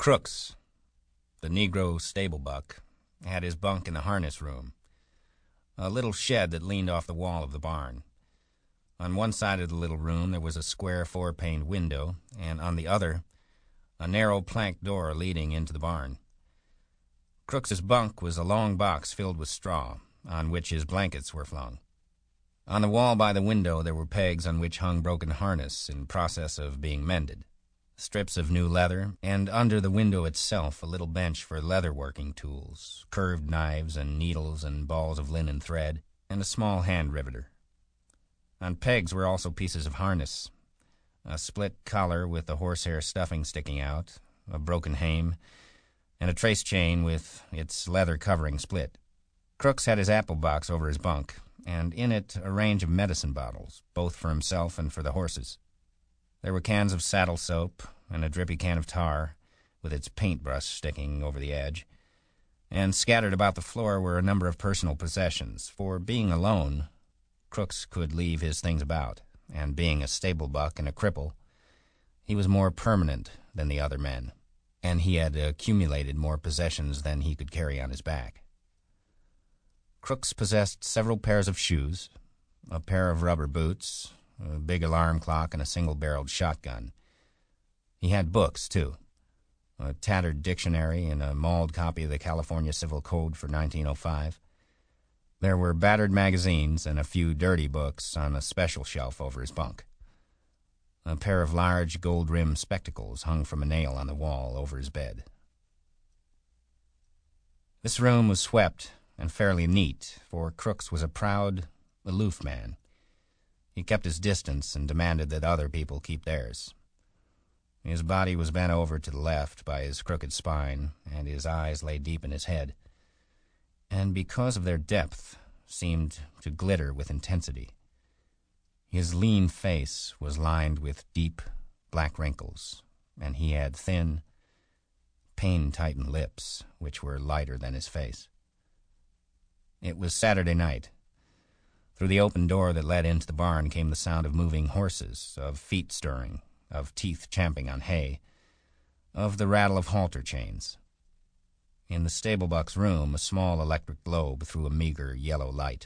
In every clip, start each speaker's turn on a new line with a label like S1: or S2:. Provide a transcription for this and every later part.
S1: Crooks, the Negro stable buck, had his bunk in the harness room, a little shed that leaned off the wall of the barn. On one side of the little room there was a square four-paned window, and on the other, a narrow plank door leading into the barn. Crooks's bunk was a long box filled with straw, on which his blankets were flung. On the wall by the window there were pegs on which hung broken harness in process of being mended, strips of new leather, and under the window itself a little bench for leather-working tools, curved knives and needles and balls of linen thread, and a small hand riveter. On pegs were also pieces of harness, a split collar with the horsehair stuffing sticking out, a broken hame, and a trace chain with its leather covering split. Crooks had his apple box over his bunk, and in it a range of medicine bottles, both for himself and for the horses. There were cans of saddle soap and a drippy can of tar, with its paintbrush sticking over the edge, and scattered about the floor were a number of personal possessions, for being alone, Crooks could leave his things about, and being a stable buck and a cripple, he was more permanent than the other men, and he had accumulated more possessions than he could carry on his back. Crooks possessed several pairs of shoes, a pair of rubber boots, a big alarm clock, and a single-barreled shotgun. He had books, too, a tattered dictionary and a mauled copy of the California Civil Code for 1905. There were battered magazines and a few dirty books on a special shelf over his bunk. A pair of large gold-rimmed spectacles hung from a nail on the wall over his bed. This room was swept and fairly neat, for Crooks was a proud, aloof man. He kept his distance and demanded that other people keep theirs. His body was bent over to the left by his crooked spine, and his eyes lay deep in his head, and because of their depth, seemed to glitter with intensity. His lean face was lined with deep, black wrinkles, and he had thin, pain-tightened lips, which were lighter than his face. It was Saturday night. Through the open door that led into the barn came the sound of moving horses, of feet stirring, of teeth champing on hay, of the rattle of halter chains. In the stable-buck's room, a small electric globe threw a meager yellow light.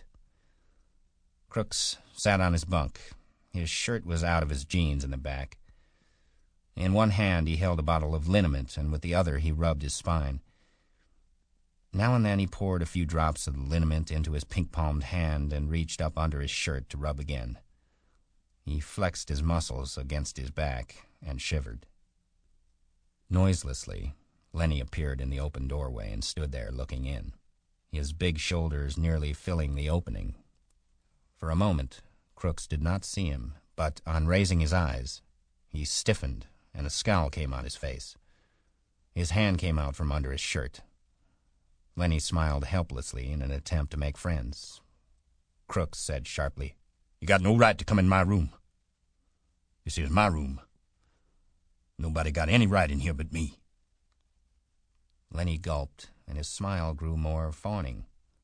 S1: Crooks sat on his bunk. His shirt was out of his jeans in the back. In one hand he held a bottle of liniment, and with the other he rubbed his spine. Now and then he poured a few drops of the liniment into his pink-palmed hand and reached up under his shirt to rub again. He flexed his muscles against his back and shivered. Noiselessly, Lenny appeared in the open doorway and stood there looking in, his big shoulders nearly filling the opening. For a moment, Crooks did not see him, but on raising his eyes, he stiffened and a scowl came on his face. His hand came out from under his shirt. Lenny smiled helplessly in an attempt to make friends. Crooks said sharply, "You got no right to come in my room. This is my room. Nobody got any right in here but me." Lenny gulped, and his smile grew more fawning.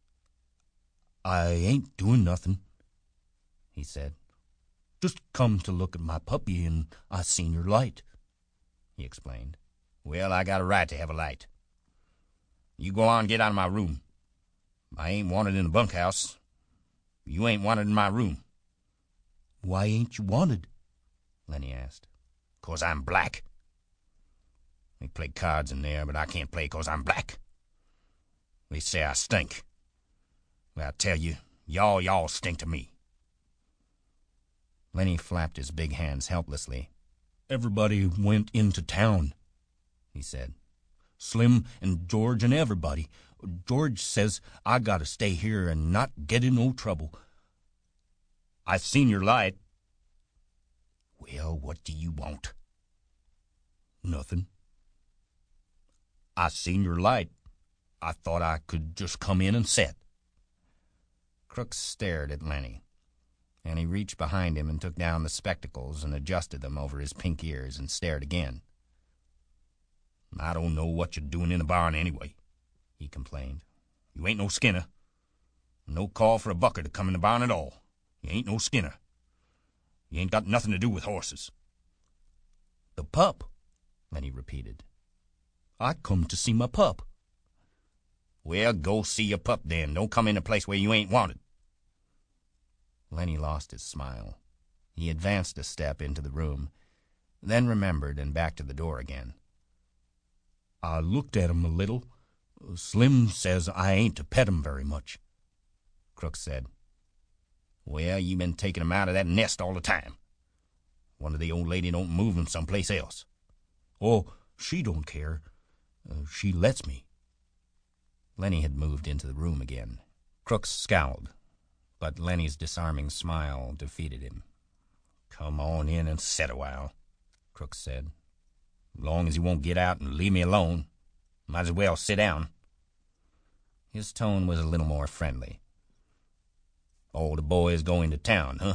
S1: "I ain't doing nothing," he said. "Just come to look at my puppy, and I seen your light," he explained. "Well, I got a right to have a light. You go on, get out of my room. I ain't wanted in the bunkhouse. You ain't wanted in my room." "Why ain't you wanted?" Lenny asked. "'Cause I'm black. They play cards in there, but I can't play 'cause I'm black. They say I stink. Well, I tell you, y'all stink to me." Lenny flapped his big hands helplessly. "Everybody went into town," he said. "Slim and George and everybody. George says I gotta stay here and not get in no trouble. I seen your light." "Well, what do you want?" "Nothing. I seen your light. I thought I could just come in and set." Crooks stared at Lenny, and he reached behind him and took down the spectacles and adjusted them over his pink ears and stared again. "I don't know what you're doing in the barn anyway," he complained. "You ain't no Skinner. No call for a bucker to come in the barn at all. You ain't no Skinner. You ain't got nothing to do with horses." "The pup," Lenny repeated.
S2: I come to see my pup."
S1: "Well, go see your pup then. Don't come in a place where you ain't wanted."
S2: Lenny lost his smile. He advanced a step into the room, then remembered and back to the door again. "I looked at him a little. Slim says I ain't to pet him very much."
S1: Crooks said, "Well, you been taking him out of that nest all the time. Wonder the old lady don't move him someplace else."
S2: "Oh, she don't care. She lets me."
S1: Lenny had moved into the room again. Crooks scowled, but Lenny's disarming smile defeated him. "Come on in and sit a while," Crooks said. "Long as you won't get out and leave me alone, might as well sit down." His tone was a little more friendly. "All the boys going to town, huh?"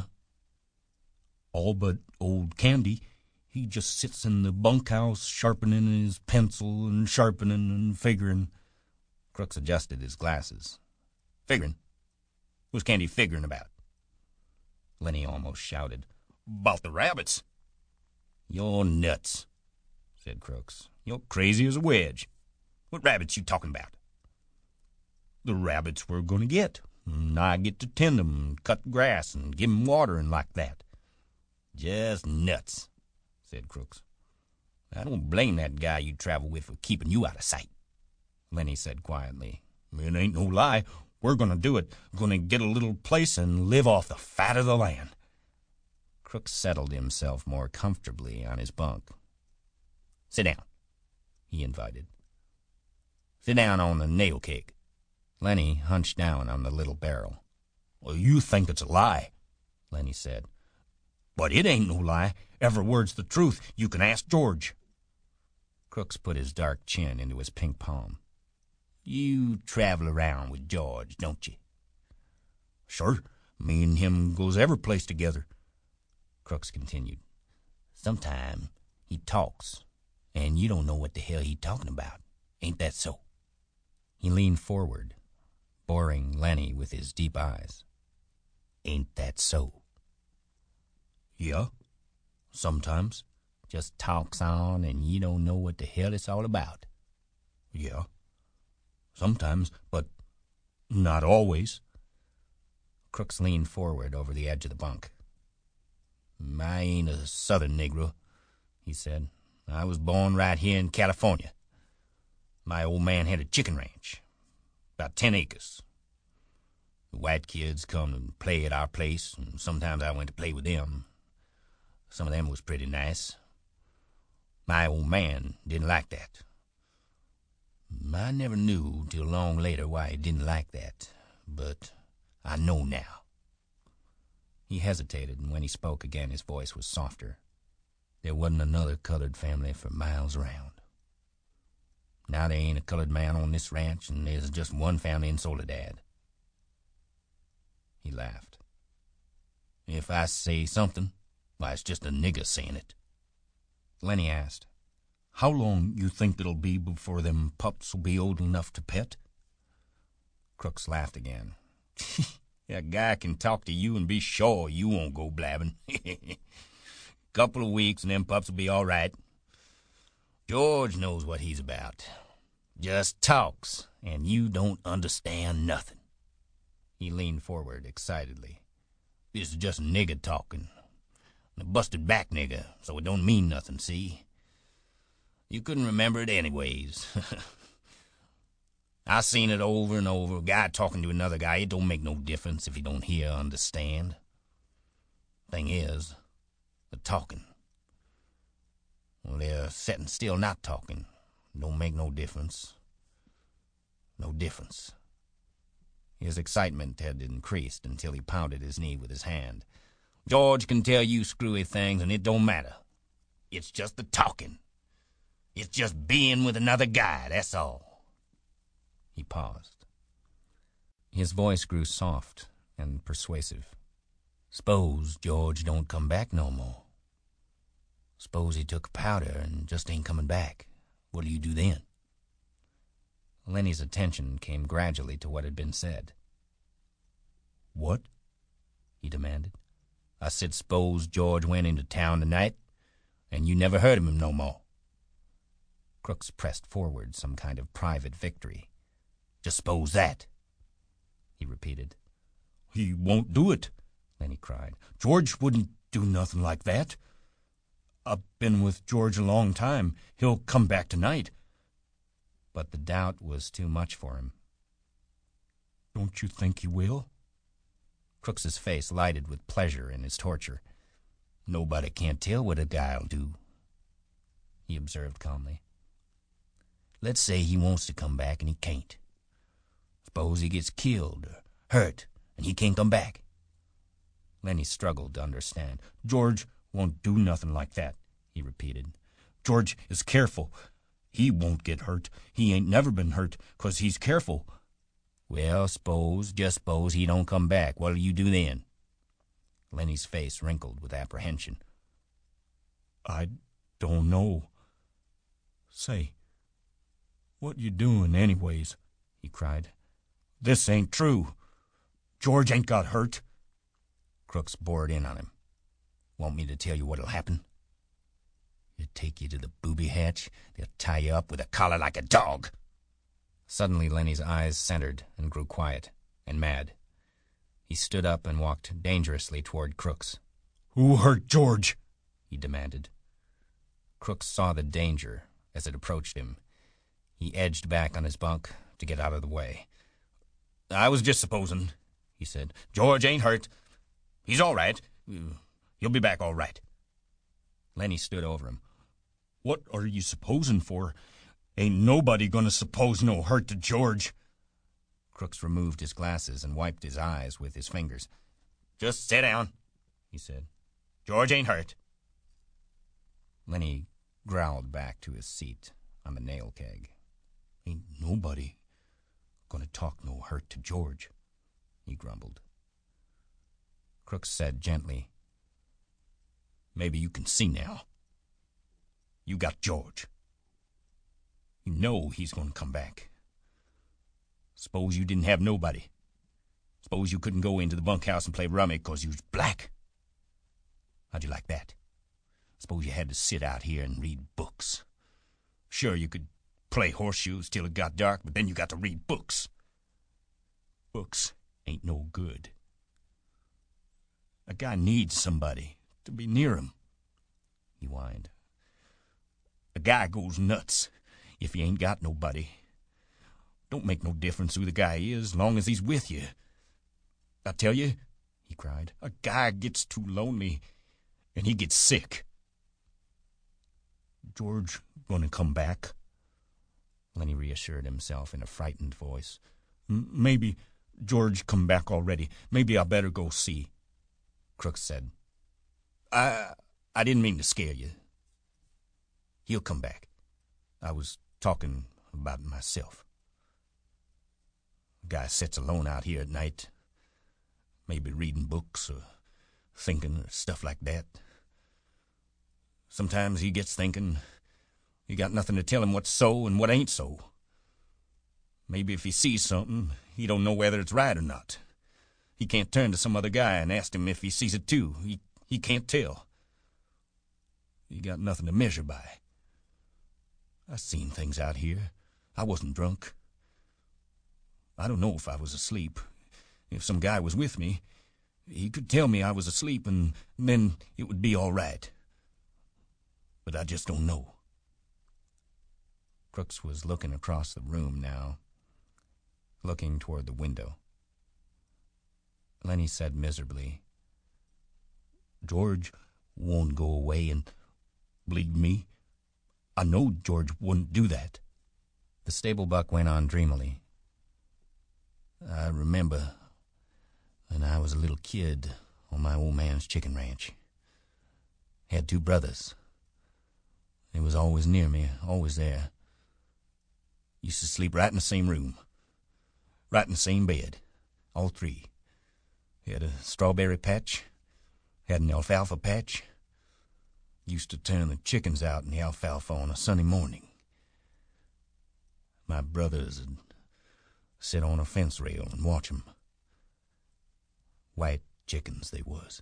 S2: "All but old Candy. He just sits in the bunkhouse sharpening his pencil and sharpening and figuring."
S1: Crooks adjusted his glasses. "Figuring? Who's Candy figuring about?" Lenny almost shouted, "About the rabbits." "You're nuts," said Crooks. "You're crazy as a wedge. What rabbits you talking about?"
S2: "The rabbits we're going to get. And I get to tend 'em and cut grass and give 'em water and like that."
S1: "Just nuts," said Crooks. "I don't blame that guy you travel with for keeping you out of sight," Lenny said quietly.
S2: "It ain't no lie. We're going to do it. Going to get a little place and live off the fat of the land."
S1: Crooks settled himself more comfortably on his bunk. "Sit down," he invited. "Sit down on the nail keg." Lenny hunched down on the little barrel.
S2: "Well, you think it's a lie," Lenny said. "But it ain't no lie. Every word's the truth. You can ask George."
S1: Crooks put his dark chin into his pink palm. "You travel around with George, don't you?"
S2: "Sure. Me and him goes every place together,"
S1: Crooks continued. "Sometime he talks, and you don't know what the hell he talking about. Ain't that so?" He leaned forward, boring Lenny with his deep eyes. "Ain't that so?"
S2: "Yeah, sometimes."
S1: "Just talks on, and you don't know what the hell it's all about."
S2: "Yeah, sometimes, but not always."
S1: Crooks leaned forward over the edge of the bunk. "I ain't a southern Negro," he said. "I was born right here in California. My old man had a chicken ranch, about 10 acres. The white kids come and play at our place, and sometimes I went to play with them. Some of them was pretty nice. My old man didn't like that. I never knew till long later why he didn't like that, but I know now." He hesitated, and when he spoke again, his voice was softer. "There wasn't another colored family for miles around. Now there ain't a colored man on this ranch, and there's just one family in Soledad." He laughed. "If I say something, why, it's just a nigger saying it." Lenny asked,
S2: "How long you think it'll be before them pups will be old enough to pet?"
S1: Crooks laughed again. "A guy can talk to you and be sure you won't go blabbing. Couple of weeks and them pups will be all right. George knows what he's about. Just talks, and you don't understand nothing." He leaned forward excitedly. "This is just nigger talking. A busted back nigger, so it don't mean nothing, see? You couldn't remember it anyways. I seen it over and over. A guy talking to another guy, it don't make no difference if he don't hear or understand. Thing is, the talking. Well, they're setting still not talking. Don't make no difference. No difference." His excitement had increased until he pounded his knee with his hand. "George can tell you screwy things, and it don't matter. It's just the talking. It's just being with another guy, that's all." He paused. His voice grew soft and persuasive. "S'pose George don't come back no more. S'pose he took powder and just ain't coming back. What'll you do then?" Lenny's attention came gradually to what had been said.
S2: "What?"
S1: he demanded. "I said s'pose George went into town tonight, and you never heard of him no more." Crooks pressed forward some kind of private victory. "Just s'pose that," he repeated.
S2: "He won't do it," Lenny cried. "George wouldn't do nothing like that. I've been with George a long time. He'll come back tonight."
S1: But the doubt was too much for him.
S2: "Don't you think he will?"
S1: Crooks's face lighted with pleasure in his torture. "Nobody can't tell what a guy'll do," he observed calmly. "Let's say he wants to come back and he can't. Suppose he gets killed or hurt and he can't come back." Lenny struggled to understand.
S2: "George won't do nothing like that," he repeated. "George is careful. He won't get hurt. He ain't never been hurt 'cause he's careful."
S1: "Well, just suppose he don't come back. What'll you do then?" Lenny's face wrinkled with apprehension.
S2: "I don't know. Say, what you doing anyways?" he cried. "This ain't true. George ain't got hurt."
S1: Crooks bored in on him. "Want me to tell you what'll happen? They'll take you to the booby hatch. They'll tie you up with a collar like a dog." Suddenly Lenny's eyes centered and grew quiet and mad. He stood up and walked dangerously toward Crooks.
S2: "Who hurt George?"
S1: he demanded. Crooks saw the danger as it approached him. He edged back on his bunk to get out of the way. "I was just supposing," he said. "George ain't hurt. He's all right. He'll be back all right." Lenny stood over him.
S2: "What are you supposing for? Ain't nobody gonna suppose no hurt to George."
S1: Crooks removed his glasses and wiped his eyes with his fingers. "Just sit down," he said. "George ain't hurt." Lenny growled back to his seat on the nail keg.
S2: "Ain't nobody gonna talk no hurt to George," he grumbled.
S1: Crooks said gently,
S2: "Maybe you can see now. You got George. You know he's gonna come back. Suppose you didn't have nobody. Suppose you couldn't go into the bunkhouse and play rummy 'cause you was black. How'd you like that? Suppose you had to sit out here and read books. Sure, you could play horseshoes till it got dark, but then you got to read books. Books ain't no good. A guy needs somebody to be near him," he whined. "A guy goes nuts if he ain't got nobody. Don't make no difference who the guy is, long as he's with you. I tell you," he cried, "a guy gets too lonely and he gets sick." "George gonna come back?" Lenny reassured himself in a frightened voice. "Maybe George come back already. Maybe I better go see." Crooks said, I didn't mean to scare you. He'll come back. I was talking about myself. A guy sits alone out here at night, maybe reading books or thinking or stuff like that. Sometimes he gets thinking he got nothing to tell him what's so and what ain't so. Maybe if he sees something, he don't know whether it's right or not. He can't turn to some other guy and ask him if he sees it too. He can't tell. He got nothing to measure by. I seen things out here. I wasn't drunk. I don't know if I was asleep. If some guy was with me, he could tell me I was asleep and then it would be all right. But I just don't know." Crooks was looking across the room now, looking toward the window. Lenny said miserably, "George won't go away and bleed me. I know George wouldn't do that." The stable buck went on dreamily. "I remember when I was a little kid on my old man's chicken ranch. Had 2 brothers. They was always near me, always there. Used to sleep right in the same room, right in the same bed, all 3. Had a strawberry patch, had an alfalfa patch. Used to turn the chickens out in the alfalfa on a Sunday morning. My brothers would sit on a fence rail and watch 'em. White chickens they was."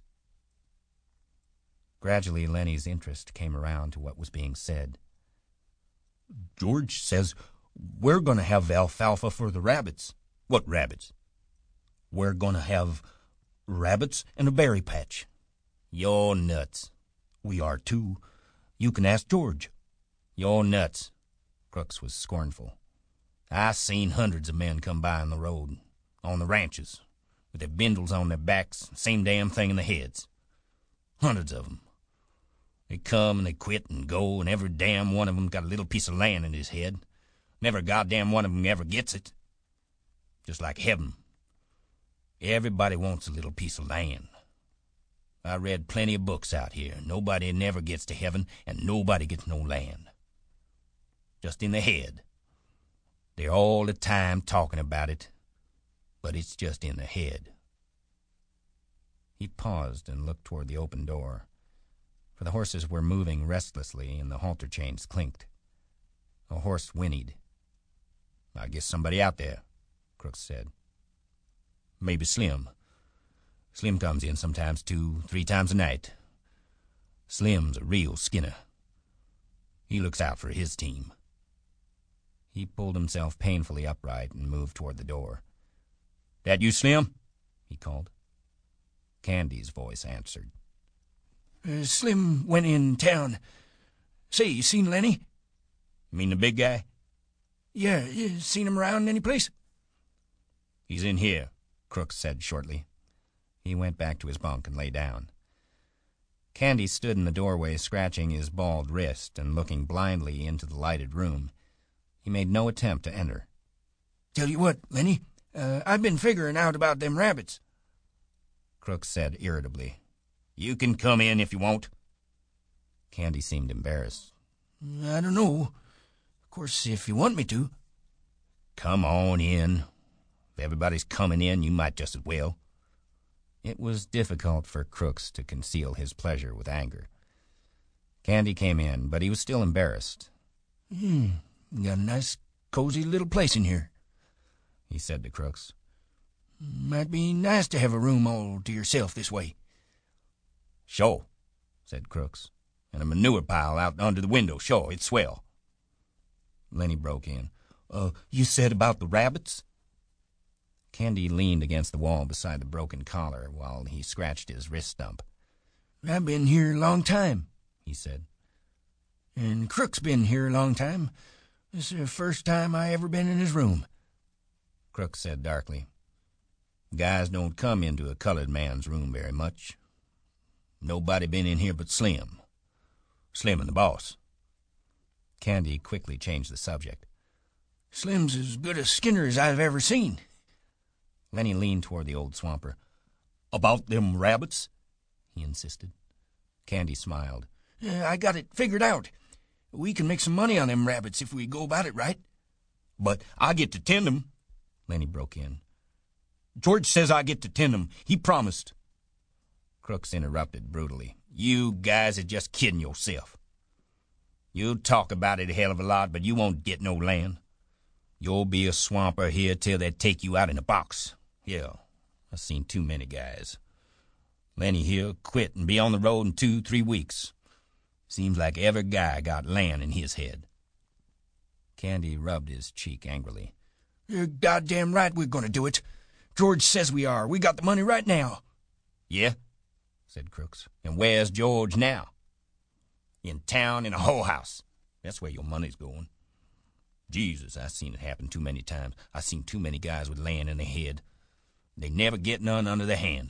S2: Gradually, Lenny's interest came around to what was being said. George says we're going to have alfalfa for the rabbits.
S1: What rabbits?
S2: We're going to have rabbits and a berry patch.
S1: You're nuts.
S2: We are too. You can ask George.
S1: You're nuts. Crooks was scornful. I seen hundreds of men come by on the road, on the ranches, with their bindles on their backs, same damn thing in their heads. Hundreds of them. They come and they quit and go, and every damn one of them got a little piece of land in his head. Never a goddamn one of them ever gets it. Just like heaven. Everybody wants a little piece of land. I read plenty of books out here. Nobody never gets to heaven, and nobody gets no land. Just in the head. They're all the time talking about it, but it's just in the head. He paused and looked toward the open door, for the horses were moving restlessly and the halter chains clinked. A horse whinnied. I guess somebody out there, Crooks said. Maybe Slim. Slim comes in sometimes 2-3 times a night. Slim's a real skinner. He looks out for his team. He pulled himself painfully upright and moved toward the door. That you, Slim? He called. Candy's voice answered.
S2: Slim went in town. Say, you seen Lenny?
S1: You mean the big guy?
S2: Yeah, you seen him around any place?
S1: He's in here, Crooks said shortly. He went back to his bunk and lay down. Candy stood in the doorway, scratching his bald wrist and looking blindly into the lighted room. He made no attempt to enter.
S2: Tell you what, Lenny, I've been figuring out about them rabbits.
S1: Crooks said irritably. You can come in if you want. Candy seemed embarrassed.
S2: I don't know. Of course, if you want me to.
S1: Come on in. If everybody's coming in, you might just as well. It was difficult for Crooks to conceal his pleasure with anger. Candy came in, but he was still embarrassed.
S2: You got a nice, cozy little place in here, he said to Crooks. Might be nice to have a room all to yourself this way.
S1: Sure, said Crooks. And a manure pile out under the window. Sure, it's swell. Lenny broke in.
S2: You said about the rabbits?
S1: Candy leaned against the wall beside the broken collar while he scratched his wrist stump.
S2: I've been here a long time,
S1: he said.
S2: And Crook's been here a long time. This is the first time I ever been in his room.
S1: Crooks said darkly. Guys don't come into a colored man's room very much. Nobody been in here but Slim. Slim and the boss. Candy quickly changed the subject.
S2: Slim's as good a skinner as I've ever seen.
S1: Lenny leaned toward the old swamper.
S2: About them rabbits?
S1: He insisted. Candy smiled.
S2: I got it figured out. We can make some money on them rabbits if we go about it right.
S1: But I get to tend them, Lenny broke in.
S2: George says I get to tend them. He promised.
S1: Crooks interrupted brutally. You guys are just kidding yourself. You'll talk about it a hell of a lot, but you won't get no land. You'll be a swamper here till they take you out in a box. Yeah, I've seen too many guys. Lenny here quit and be on the road in 2-3 weeks. Seems like every guy got land in his head. Candy rubbed his cheek angrily.
S2: You're goddamn right we're going to do it. George says we are. We got the money right now.
S1: Yeah, said Crooks. And where's George now? In town in a whorehouse. That's where your money's going. Jesus, I've seen it happen too many times. I've seen too many guys with land in their head. They never get none under their hand.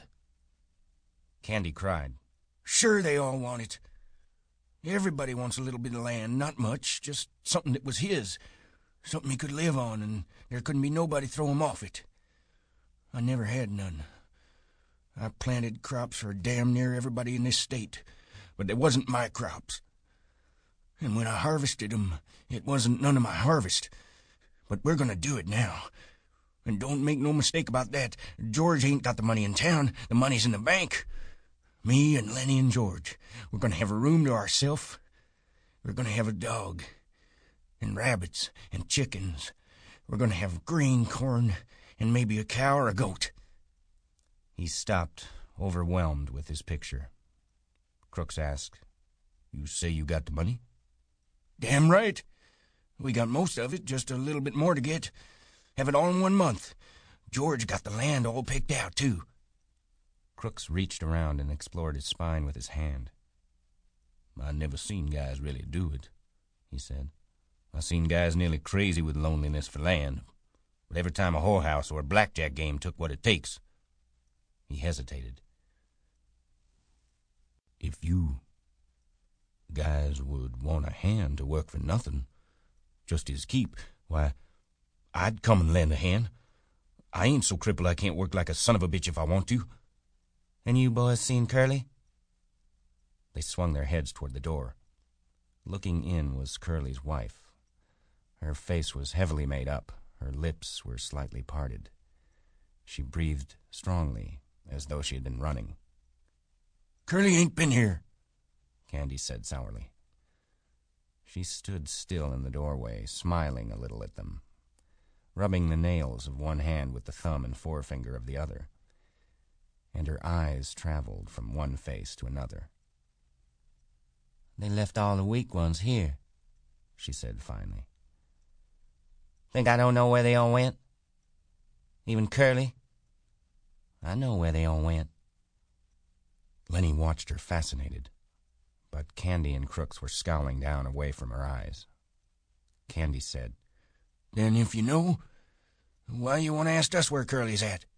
S1: Candy cried.
S2: Sure they all want it. Everybody wants a little bit of land, not much, just something that was his, something he could live on, and there couldn't be nobody throw him off it. I never had none. I planted crops for damn near everybody in this state, but they wasn't my crops. And when I harvested 'em, it wasn't none of my harvest. But we're going to do it now. And don't make no mistake about that. George ain't got the money in town. The money's in the bank. Me and Lenny and George, we're going to have a room to ourselves. We're going to have a dog, and rabbits, and chickens. We're going to have green corn, and maybe a cow or a goat.
S1: He stopped, overwhelmed with his picture. Crooks asked, You say you got the money?
S2: Damn right. We got most of it, just a little bit more to get. Have it all in 1 month. George got the land all picked out, too.
S1: Crooks reached around and explored his spine with his hand.
S2: I never seen guys really do it, he said. I seen guys nearly crazy with loneliness for land. But every time a whorehouse or a blackjack game took what it takes. He hesitated. If you guys would want a hand to work for nothing, just his keep, why, I'd come and lend a hand. I ain't so crippled I can't work like a son of a bitch if I want to.
S1: And you boys seen Curly?
S2: They swung their heads toward the door. Looking in was Curly's wife. Her face was heavily made up. Her lips were slightly parted. She breathed strongly, as though she had been running. Curly ain't been here, Candy said sourly. She stood still in the doorway, smiling a little at them, rubbing the nails of one hand with the thumb and forefinger of the other, and her eyes traveled from one face to another.
S1: They left all the weak ones here, she said finally. Think I don't know where they all went? Even Curly? I know where they all went.
S2: Lenny watched her fascinated, but Candy and Crooks were scowling down away from her eyes. Candy said, Then if you know, why you want to ask us where Curly's at?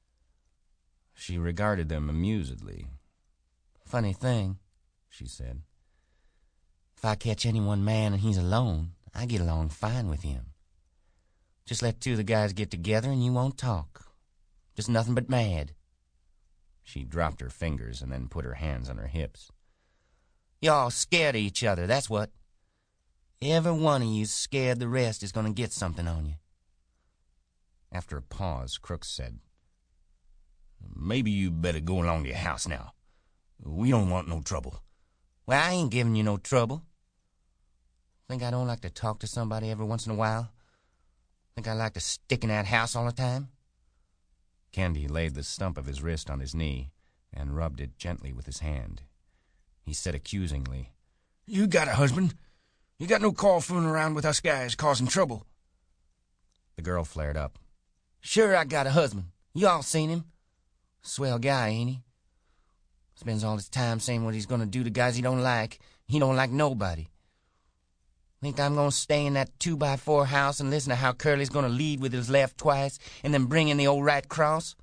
S2: She regarded them amusedly.
S1: Funny thing, she said. If I catch any one man and he's alone, I get along fine with him. Just let two of the guys get together and you won't talk. Just nothing but mad.
S2: She dropped her fingers and then put her hands on her hips.
S1: You're all scared of each other, that's what. Every one of you's scared the rest is going to get something on you.
S2: After a pause, Crooks said, Maybe you better go along to your house now. We don't want no trouble.
S1: Well, I ain't giving you no trouble. Think I don't like to talk to somebody every once in a while? Think I like to stick in that house all the time?
S2: Candy laid the stump of his wrist on his knee and rubbed it gently with his hand. He said accusingly, You got a husband. You got no call fooling around with us guys causing trouble. The girl flared up.
S1: Sure I got a husband. You all seen him. Swell guy, ain't he? Spends all his time saying what he's gonna do to guys he don't like. He don't like nobody. Think I'm gonna stay in that 2x4 house and listen to how Curly's gonna lead with his left twice and then bring in the old right cross?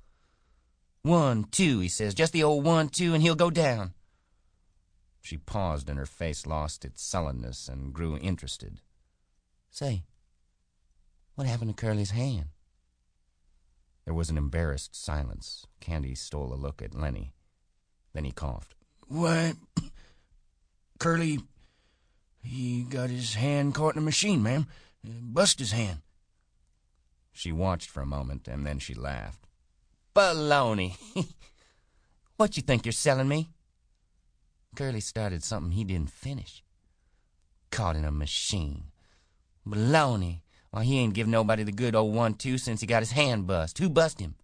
S1: 1, 2, he says. Just the old 1, 2, and he'll go down.
S2: She paused and her face lost its sullenness and grew interested.
S1: Say, what happened to Curly's hand?
S2: There was an embarrassed silence. Candy stole a look at Lenny. Then he coughed. Why, Curly, he got his hand caught in a machine, ma'am. Bust his hand. She watched for a moment, and then she laughed.
S1: Baloney. What you think you're selling me? Curly started something he didn't finish. Caught in a machine. Baloney. Why, he ain't give nobody the good old 1, 2 since he got his hand bust. Who bust him?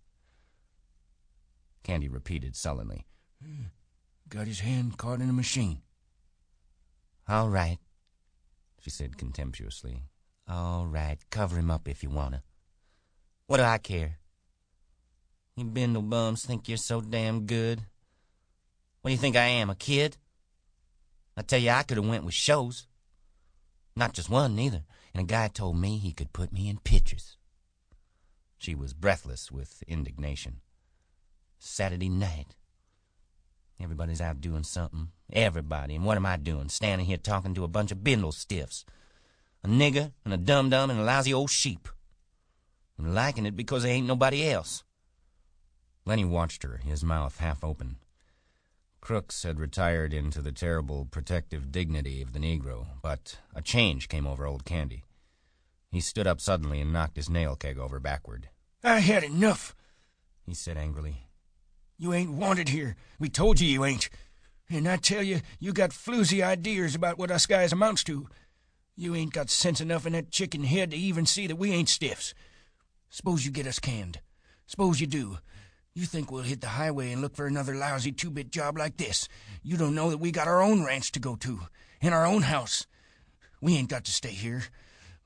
S2: Candy repeated sullenly. Got his hand caught in a machine.
S1: All right, she said contemptuously. All right, cover him up if you wanna. What do I care? You bindle bums think you're so damn good. What do you think I am, a kid? I tell you, I could have went with shows. Not just one, neither. And a guy told me he could put me in pictures.
S2: She was breathless with indignation.
S1: Saturday night. Everybody's out doing something. Everybody. And what am I doing? Standing here talking to a bunch of bindle stiffs. A nigger and a dum-dum and a lousy old sheep. And liking it because there ain't nobody else.
S2: Lenny watched her, his mouth half open. Crooks had retired into the terrible protective dignity of the Negro, but a change came over old Candy. He stood up suddenly and knocked his nail keg over backward. I had enough, he said angrily. You ain't wanted here. We told you ain't. And I tell you, you got floozy ideas about what us guys amounts to. You ain't got sense enough in that chicken head to even see that we ain't stiffs. Suppose you get us canned. Suppose you do. You think we'll hit the highway and look for another lousy 2-bit job like this. You don't know that we got our own ranch to go to, and our own house. We ain't got to stay here.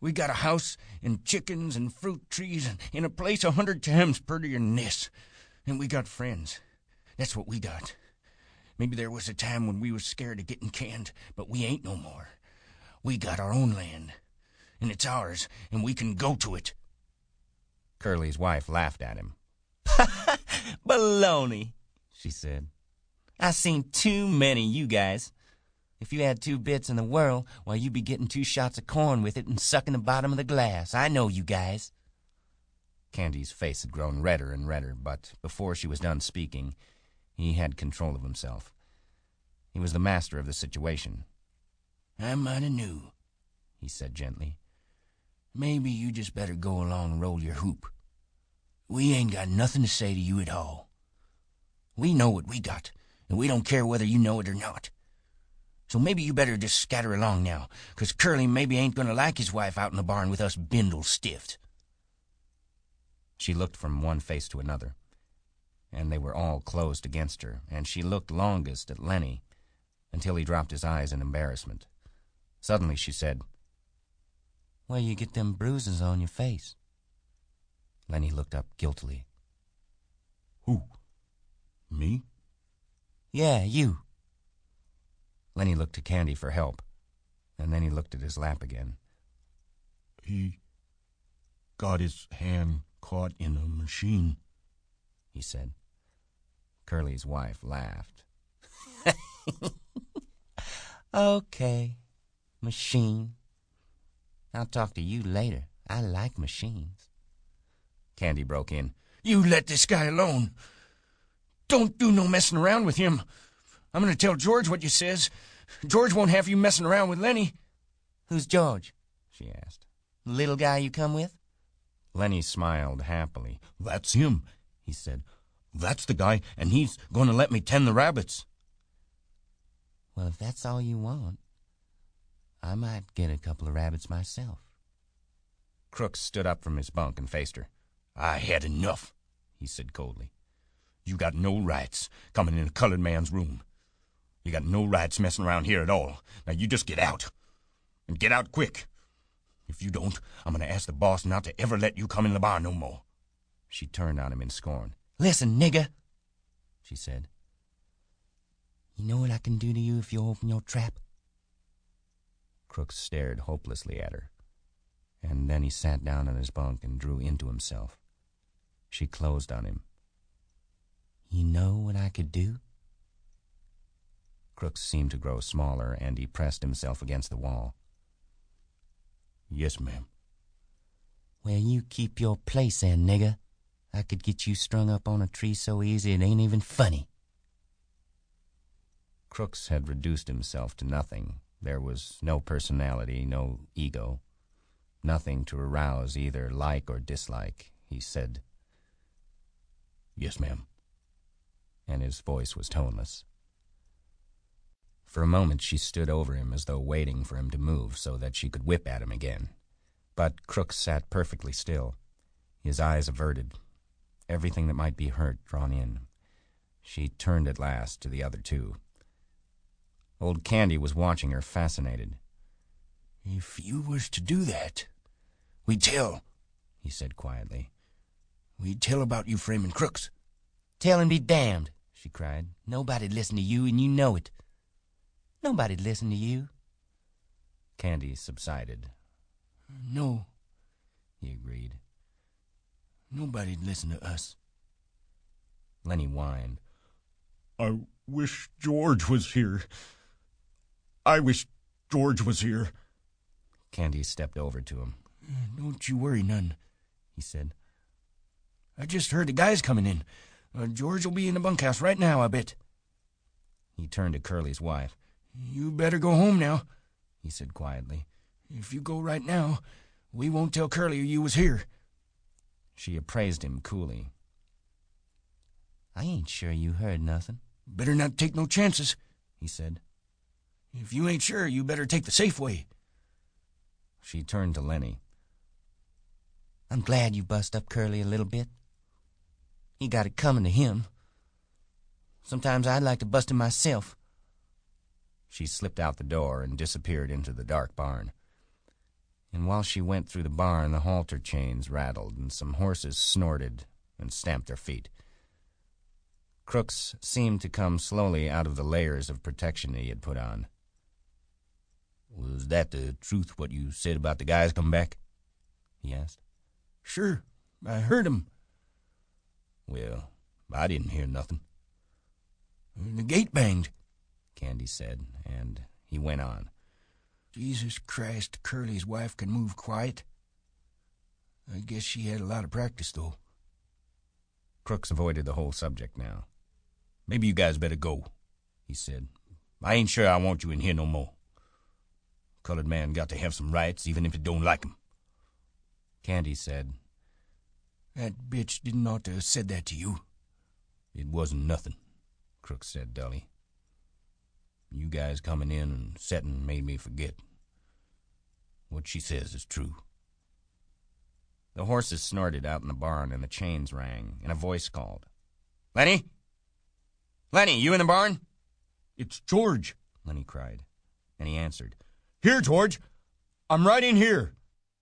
S2: We got a house and chickens and fruit trees and a place 100 times prettier than this. And we got friends. That's what we got. Maybe there was a time when we was scared of getting canned, but we ain't no more. We got our own land, and it's ours, and we can go to it.
S1: Curly's wife laughed at him.
S3: Baloney, she said. I seen too many you guys. If you had 2 bits in the world, why, you'd be getting 2 shots of corn with it and sucking the bottom of the glass. I know you guys.
S1: Candy's face had grown redder and redder, but before she was done speaking, he had control of himself. He was the master of the situation.
S2: I mighty knew, he said gently. Maybe you just better go along and roll your hoop. We ain't got nothing to say to you at all. We know what we got, and we don't care whether you know it or not. So maybe you better just scatter along now, 'cause Curly maybe ain't gonna like his wife out in the barn with us bindle stiffed.
S1: She looked from one face to another, and they were all closed against her, and she looked longest at Lenny until he dropped his eyes in embarrassment. Suddenly she said,
S3: Where you get them bruises on your face?
S1: Lenny looked up guiltily.
S2: Who? Me?
S3: Yeah, you.
S1: Lenny looked to Candy for help, and then he looked at his lap again.
S2: He got his hand caught in a machine, he said.
S1: Curly's wife laughed.
S3: Okay, machine. I'll talk to you later. I like machines.
S1: Candy broke in.
S2: You let this guy alone. Don't do no messing around with him. I'm going to tell George what you says. George won't have you messing around with Lenny.
S3: Who's George?
S1: She asked.
S3: The little guy you come with?
S1: Lenny smiled happily.
S2: That's him, he said. That's the guy, and he's going to let me tend the rabbits.
S3: Well, if that's all you want, I might get a couple of rabbits myself.
S1: Crooks stood up from his bunk and faced her.
S2: I had enough, he said coldly. You got no rights coming in a colored man's room. You got no rights messing around here at all. Now you just get out. And get out quick. If you don't, I'm going to ask the boss not to ever let you come in the bar no more.
S1: She turned on him in scorn.
S3: Listen, nigger, she said. You know what I can do to you if you open your trap?
S1: Crooks stared hopelessly at her, and then he sat down on his bunk and drew into himself. She closed on him.
S3: You know what I could do?
S1: Crooks seemed to grow smaller, and he pressed himself against the wall.
S2: Yes, ma'am.
S3: Well, you keep your place then, nigger. I could get you strung up on a tree so easy it ain't even funny.
S1: Crooks had reduced himself to nothing. There was no personality, no ego, nothing to arouse either like or dislike. He said,
S2: Yes, ma'am.
S1: And his voice was toneless. For a moment she stood over him as though waiting for him to move so that she could whip at him again. But Crooks sat perfectly still, his eyes averted, everything that might be hurt drawn in. She turned at last to the other two. Old Candy was watching her, fascinated.
S2: If you was to do that, we'd tell, he said quietly. We'd tell about you framing crooks.
S3: Tell and be damned, she cried. Nobody'd listen to you, and you know it. Nobody'd listen to you.
S1: Candy subsided.
S2: No,
S1: he agreed.
S2: Nobody'd listen to us.
S1: Lenny whined.
S2: I wish George was here. I wish George was here.
S1: Candy stepped over to him.
S2: Don't you worry none, he said. I just heard the guys coming in. George will be in the bunkhouse right now, I bet.
S1: He turned to Curly's wife.
S2: You better go home now, he said quietly. If you go right now, we won't tell Curly you was here.
S1: She appraised him coolly.
S3: I ain't sure you heard nothing.
S2: Better not take no chances, he said. If you ain't sure, you better take the safe way.
S1: She turned to Lenny.
S3: I'm glad you bust up Curly a little bit. He got it coming to him. Sometimes I'd like to bust him myself.
S1: She slipped out the door and disappeared into the dark barn. And while she went through the barn, the halter chains rattled, and some horses snorted and stamped their feet. Crooks seemed to come slowly out of the layers of protection he had put on. "Was that the truth, what you said about the guys come back?" he asked.
S2: "Sure, I heard 'em."
S1: "Well, I didn't hear nothing."
S2: "The gate banged,"
S1: Candy said, and he went on.
S2: "Jesus Christ, Curly's wife can move quiet. I guess she had a lot of practice, though."
S1: Crooks avoided the whole subject now. "Maybe you guys better go," he said. "I ain't sure I want you in here no more. Colored man got to have some rights, even if you don't like 'em." Candy said,
S2: "That bitch didn't ought to have said that to you."
S1: "It wasn't nothing," Crooks said dully. "You guys coming in and setting made me forget. What she says is true." The horses snorted out in the barn, and the chains rang, and a voice called, "Lenny? Lenny, you in the barn?"
S2: "It's George,"
S1: Lenny cried, and he answered,
S2: "Here, George. I'm right in here."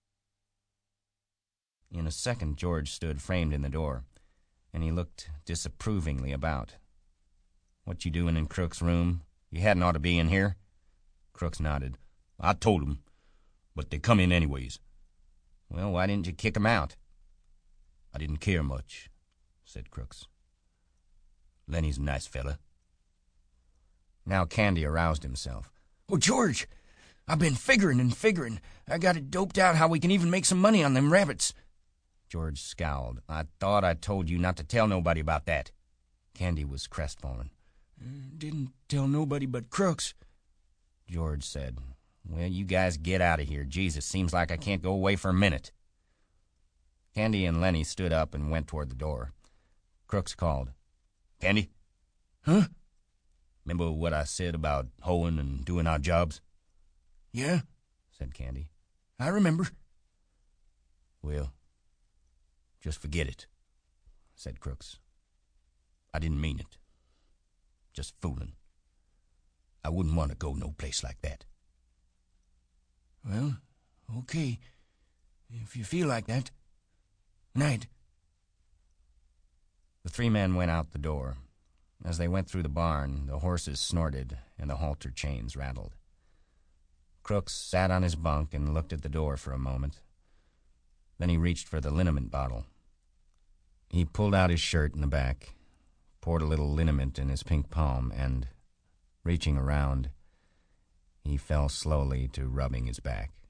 S1: In a second, George stood framed in the door, and he looked disapprovingly about. "What you doing in Crook's room? You hadn't ought to be in here." Crooks nodded.
S2: "I told 'em, but they come in anyways."
S1: "Well, why didn't you kick 'em out?"
S2: "I didn't care much," said Crooks. "Lenny's a nice fella."
S1: Now Candy aroused himself.
S2: "Oh, George, I've been figuring. I got it doped out how we can even make some money on them rabbits."
S1: George scowled. "I thought I told you not to tell nobody about that." Candy was crestfallen.
S2: "Didn't tell nobody but Crooks."
S1: George said, "Well, you guys get out of here. Jesus, seems like I can't go away for a minute." Candy and Lenny stood up and went toward the door. Crooks called, "Candy?"
S2: "Huh?"
S1: "Remember what I said about hoeing and doing our jobs?"
S2: "Yeah,"
S1: said Candy.
S2: "I remember."
S1: "Well, just forget it," said Crooks. "I didn't mean it. Just fooling. I wouldn't want to go no place like that."
S2: "Well, okay, if you feel like that. Night."
S1: The three men went out the door. As they went through the barn, the horses snorted and the halter chains rattled. Crooks sat on his bunk and looked at the door for a moment. Then he reached for the liniment bottle. He pulled out his shirt in the back, poured a little liniment in his pink palm, and, reaching around, he fell slowly to rubbing his back.